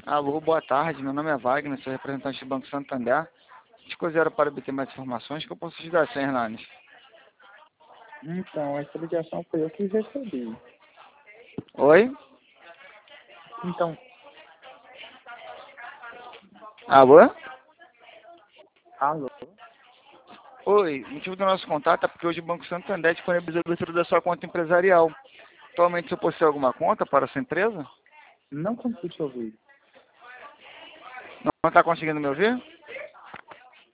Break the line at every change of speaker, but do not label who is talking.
Alô, boa tarde. Meu nome é Wagner, sou representante do Banco Santander. Te considero para obter mais informações que eu posso te dar, Sr. Hernanes.
Então, essa ligação foi eu que recebi.
Oi?
Então,
Alô?
alô?
Oi, o motivo do nosso contato é porque hoje o Banco Santander disponibiliza a abertura da sua conta empresarial. Atualmente, você possui alguma conta para a sua empresa?
Não consigo te ouvir.
Não está conseguindo me ouvir?